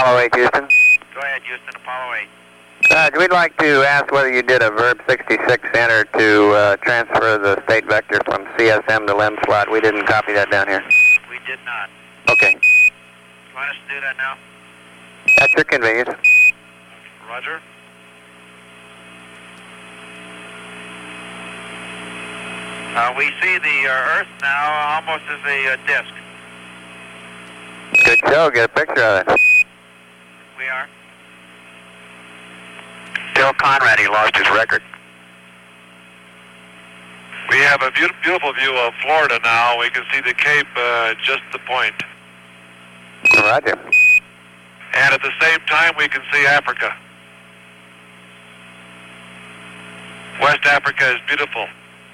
Apollo 8, Houston. Go ahead, Houston, Apollo 8. We'd like to ask whether you did a Verb 66 enter to transfer the state vector from CSM to LEM slot. We didn't copy that down here. We did not. Okay. You want us to do that now? At your convenience. Roger. We see the Earth now almost as a disk. Good show. Get a picture of it. We are. Bill Conrad, he lost his record. We have a beautiful view of Florida now. We can see the Cape just the point. Roger. And at the same time, we can see Africa. West Africa is beautiful.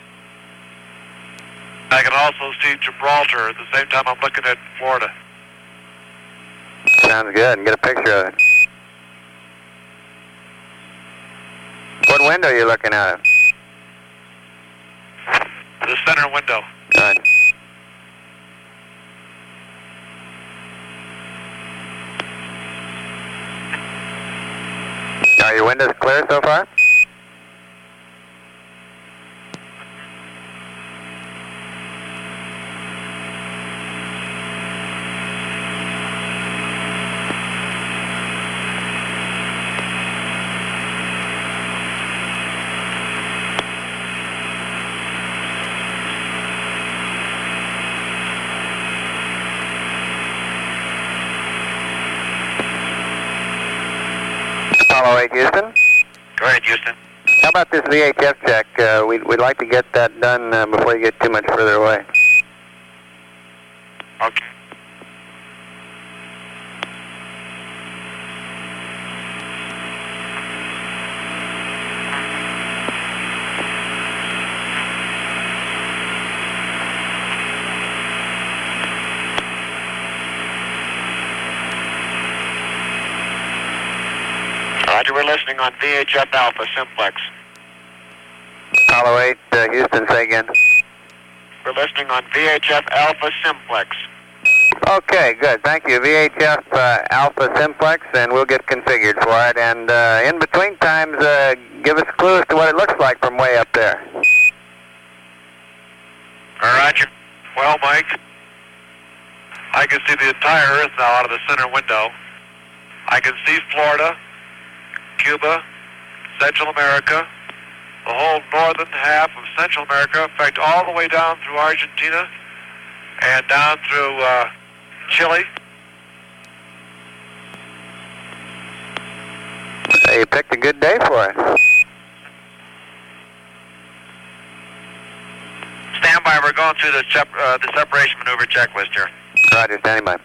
I can also see Gibraltar at the same time I'm looking at Florida. Sounds good. And get a picture of it. What window are you looking at? The center window. Good. Are your windows clear so far? Apollo 8, Houston. Go ahead, Houston. How about this VHF check? We'd like to get that done before you get too much further away. Okay. Roger, we're listening on VHF Alpha Simplex. Apollo 8, Houston, say again. We're listening on VHF Alpha Simplex. Okay, good. Thank you. VHF Alpha Simplex, and we'll get configured for it. And in between times, give us clues to what it looks like from way up there. Roger. Well, Mike, I can see the entire Earth now out of the center window. I can see Florida, Cuba, Central America, the whole northern half of Central America, in fact, all the way down through Argentina and down through Chile. You picked a good day for it. Stand by, we're going through the separation maneuver checklist here. Roger, standing by.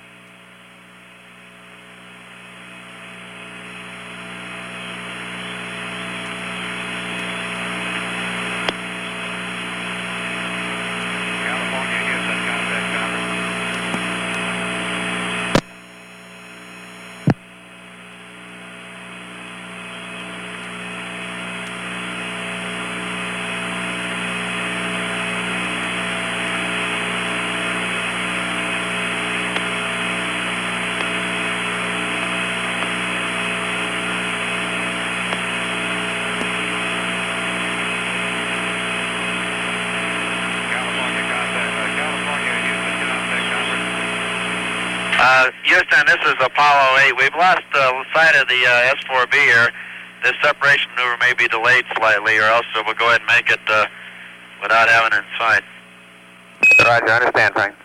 Houston, this is Apollo 8. We've lost sight of the S4B here. This separation maneuver may be delayed slightly, or else we'll go ahead and make it without having it in sight. Roger, I understand, Frank.